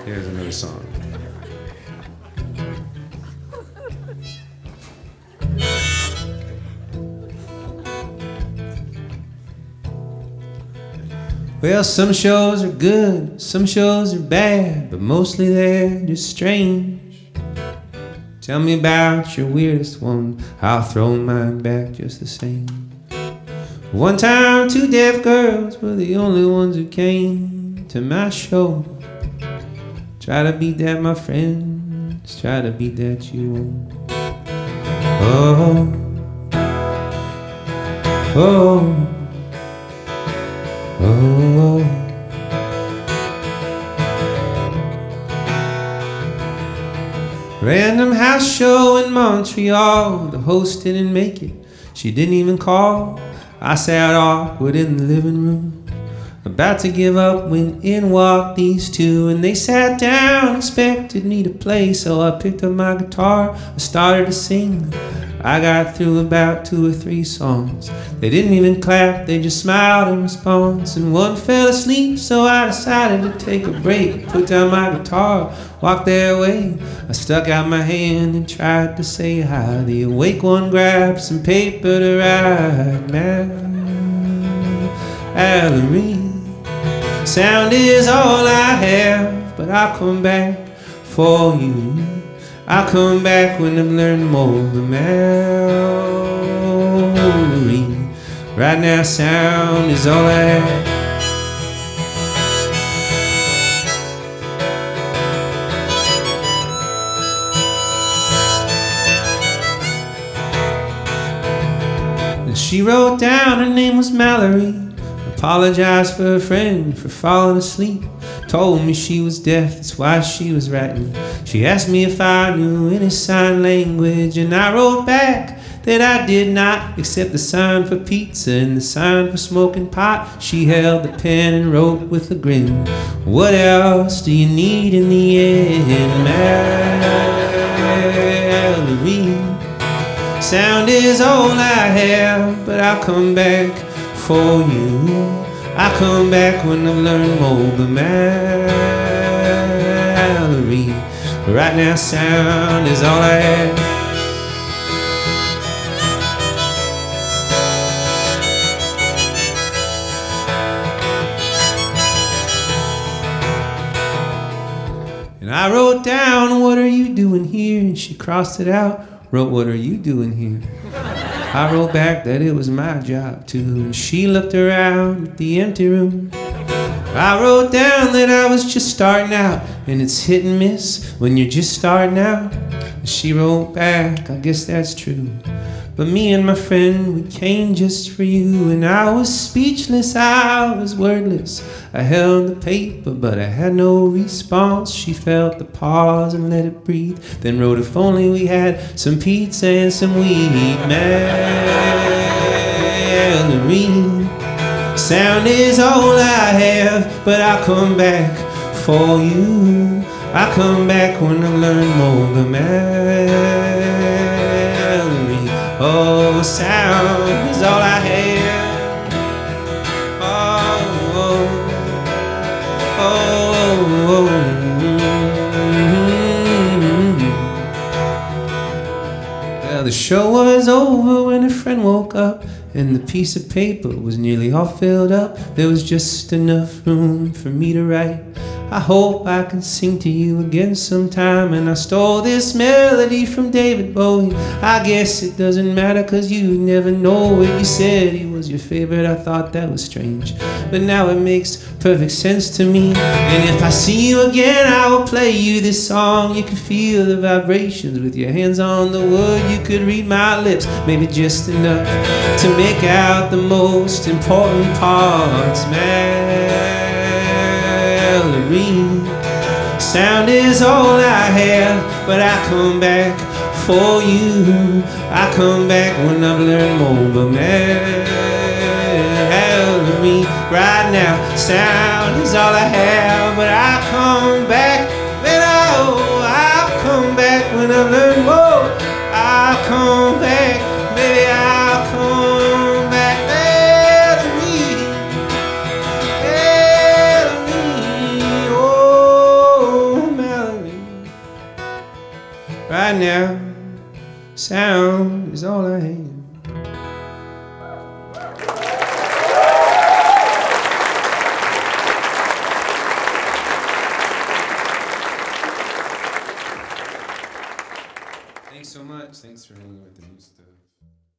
Here's another song. Well, some shows are good, some shows are bad, but mostly they're just strange. Tell me about your weirdest one, I'll throw mine back just the same. One time, 2 deaf girls were the only ones who came to my show. Try to beat that, my friends, try to beat that, you won't. Oh, oh, oh. Random house show in Montreal. The host didn't make it, she didn't even call. I sat awkward in the living room, about to give up when in walked these two. And they sat down, expected me to play, so I picked up my guitar, I started to sing. I got through about 2 or 3 songs. They didn't even clap, they just smiled in response. And one fell asleep, so I decided to take a break. Put down my guitar, walked their way. I stuck out my hand and tried to say hi. The awake one grabbed some paper to write. Mallory, sound is all I have, but I'll come back for you. I'll come back when I've learned more. The Mallory, right now sound is all I have. And she wrote down her name was Mallory, apologized for her friend for falling asleep. Told me she was deaf, that's why she was writing. She asked me if I knew any sign language, and I wrote back that I did not, except the sign for pizza and the sign for smoking pot. She held the pen and wrote with a grin, what else do you need in the end? Mallory, sound is all I have, but I'll come back for you. I'll come back when I've learned more. But Mallory, right now sound is all I have. And I wrote down, what are you doing here? And she crossed it out, wrote, what are you doing here? I wrote back that it was my job too, and she looked around at the empty room. I wrote down that I was just starting out, and it's hit and miss when you're just starting out. And she wrote back, I guess that's true, but me and my friend, we came just for you. And I was speechless, I was wordless. I held the paper, but I had no response. She felt the pause and let it breathe, then wrote, if only we had some pizza and some weed. Mallory, sound is all I have, but I'll come back for you. I'll come back when I've learned more. But Mallory, oh, sound is all I have. Well, the show was over when a friend woke up, and the piece of paper was nearly all filled up. There was just enough room for me to write, I hope I can sing to you again sometime. And I stole this melody from David Bowie. I guess it doesn't matter, cause you never know it. You said he was your favorite, I thought that was strange, but now it makes perfect sense to me. And if I see you again, I will play you this song. You can feel the vibrations with your hands on the wood. You could read my lips, maybe just enough to make out the most important parts. Mallory, sound is all I have, but I come back for you. I come back when I've learned more. But Mallory, right now sound is all I have, but I come back, then I'll come back when I've learned more. I'll come back, baby, I'll come back. Mallory, Mallory, oh. right now. Sound is all I have. Thanks so much. Thanks for hanging with the new stuff.